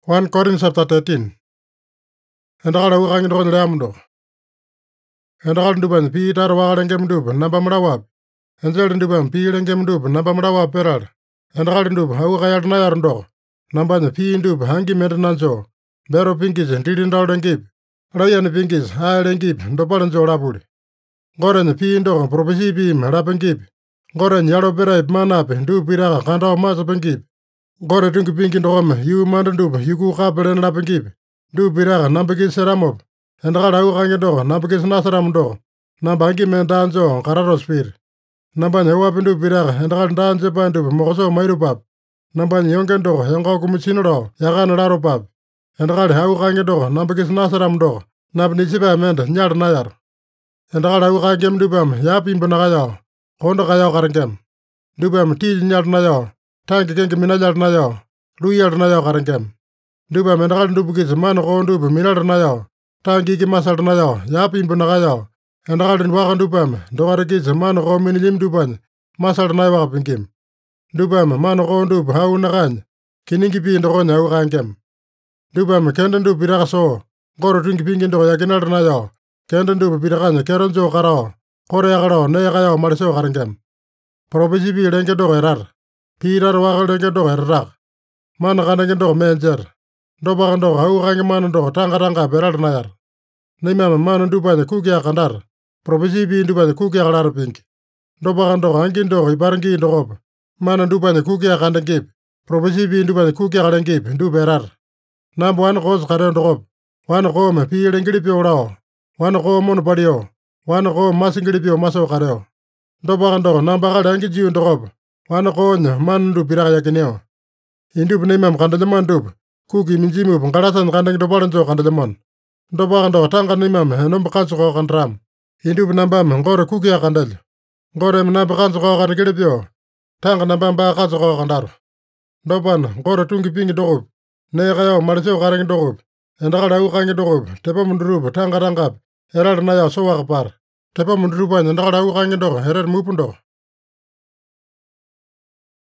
1 Corinthians chapter 13. Endakala ukangi ndokon leamdo. Endakala nduban pi tar wakala ngem ndub namba mdawap. Enjel nduban pi lengem ndub namba mdawap peral. Endakala ndub hau kayal nayar ndok. Nambanya pi ndub hangi mentenanjo. Bero pingis ndilindal dengip. Rayan pingis hael dengip ndopalanjo lapuli. Goren pi ndok propesi pi mrapengip. Goren yalo peraip manape ndub piraka kandao masa pengip. Gore tungi pingi ndokome yu manda ndub yuku kapelen lapengip. Ndub piraka nambakis seramop. Endakala ukangi ndok nambakis nasaram ndok. Nambangi mendanjo kararo spir. Nambanya uwapi ndub piraka endakala ndanje pa ndub mokoso mairupap. Nambanya yonge ndok yonga kumuchinolo yakan laropap. Endakala ukangi ndok nambakis nasaram ndok. Nabnisipa menda nyar nayar. Endakala ukangem ndubam yapimbo nakayao. Kondo kayao karengem. Ndubam tij nyar nayao. Tangi kengi minayar nayao. Luyar nayao karengem. Ndubam endakala ndubukis mano ko ndub minar nayao. Tangi ki masal nayao. Yapimbo nakayao. Endakala ndwaka ndubam ndokarekis mano ko minilim ndubany. Masal nayo wakapingim. Ndubam mano ko ndub hau nakany. Kiningi pi ndokonya ukangem. Ndubam kenda ndub piraka so. Goro tungi pingi ndoko yakinar nayao. Kenda ndub pirakanya keronjo karao. Kore yakaro neyakayao mariso karengem. Propesi pi lenge ndoko erar. Pirar wakal lenge ndoko erarak. Mana kanenge ndoko menjer. Ndopaka ndoko hau kange mano ndoko tanga peral nayar. Nimama mano ndubanya kukia kandar. Propesi pi ndubanya kukia kalar pingi. Ndopaka ndoko hangi ndoko ibarangi ndokop. Mana ndubanya kukia kandengip. Propesi pi ndubanya kukia kalengip ndub erar. Nambo wana kos kare ndokop. Wana kome pi lengilipio ulao. Wana ko mono palio. Wana ko masingilipio maso kareo. Ndopaka ndoko nambaka langi jiu ndokop. Wana ko nya manu ndub piraka yakineo. Indub nimam kandajaman ndub. Kuki minjimu pengkalasan kandeng dopalanjo kandajaman. Ndopaka ndoko tanga nimam enomba kansu ko kandram. Indub nambam ngore kuki akandel. Ngore namba kansu ko kandengilipio. Tanga nambam ba kansu ko kandaro. Ndopan ngore tungi pingi dokop. Neyakayao mariseo kareng dokop. Endakala ukangi dokop. Tepa mundurup tanga tangap. Erar nayao sowa kapar. Tepa mundurupan endakala ukangi doko erar mupundok.